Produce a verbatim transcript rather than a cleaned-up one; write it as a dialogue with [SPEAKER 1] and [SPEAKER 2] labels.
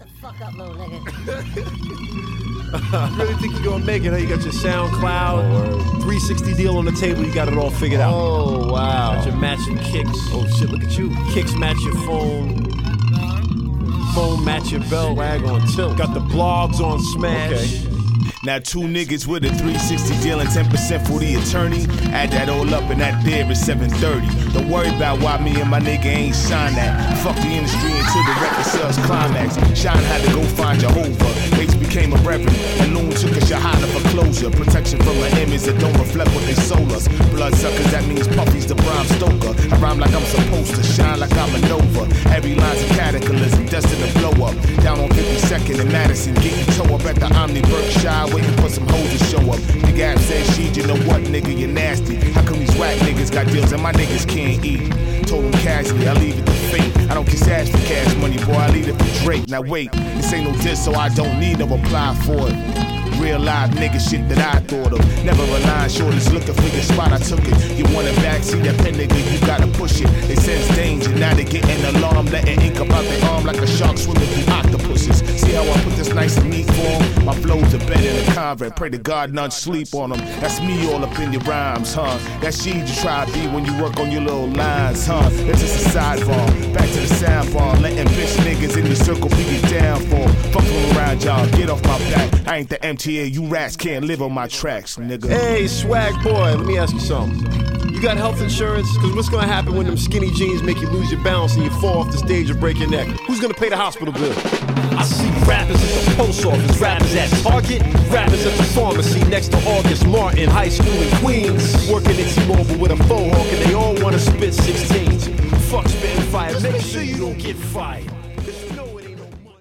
[SPEAKER 1] the fuck up, little nigga.
[SPEAKER 2] You really think you're gonna make it, huh? You got your SoundCloud, three sixty deal on the table, you got it all figured out.
[SPEAKER 3] Oh, wow.
[SPEAKER 2] Got your matching kicks. Oh shit, look at you. Kicks match your phone. Phone match your belt.
[SPEAKER 3] Swag on tilt.
[SPEAKER 2] Got the blogs on Smash.
[SPEAKER 3] Okay.
[SPEAKER 4] Now two niggas with a three sixty deal and ten percent for the attorney. Add that all up and that there is seven thirty. Don't worry about why me and my nigga ain't shine that. Fuck the industry until the record sales climax. Shine had to go find Jehovah. Bates became a reverend. And Loon took a shahada for closure. Protection from an image that don't reflect what they sold us. Bloodsuckers, that means puppies to Bram Stoker. I rhyme like I'm supposed to, shine like I'm a Nova. Every line's a cataclysm, destined to blow up. Down on fifty-second in Madison, getting toe up at the Omni Berkshire. Waiting for some hoes to show up. The Gap said, she, you know what, nigga, you nasty. How come these whack niggas got deals and my niggas can't eat? Told him casually, I leave it to fate. I don't kiss ass for cash money, boy, I leave it for Drake. Now wait, this ain't no diss, so I don't need no reply for it. Real live nigga shit that I thought of. Never relying, shorties looking for your spot, I took it. You want a backseat, that pen nigga, you gotta push it. They sense danger, now they getting alarm. Letting ink up out their arm like a shark swimming through octopuses. See how I put this nice and neat form? My flows are better than a convent, pray to God none sleep on them. That's me all up in your rhymes, huh? That's you you try to be when you work on your little lines, huh? That's just a sidebar, back to the soundbar. Letting bitch niggas in the circle be your downfall. Fucking around y'all, get off my back. I ain't the M T A, you rats can't live on my tracks, nigga.
[SPEAKER 2] Hey, swag boy, let me ask you something. You got health insurance? Cause what's gonna happen when them skinny jeans make you lose your balance and you fall off the stage and break your neck? Who's gonna pay the hospital bill? I see rappers at the post office, rappers at Target, rappers at the pharmacy next to August Martin, high school in Queens, working at T-Mobile with a faux hawk and they all wanna spit sixteens. Fuck spitting fire, make sure you don't get fired.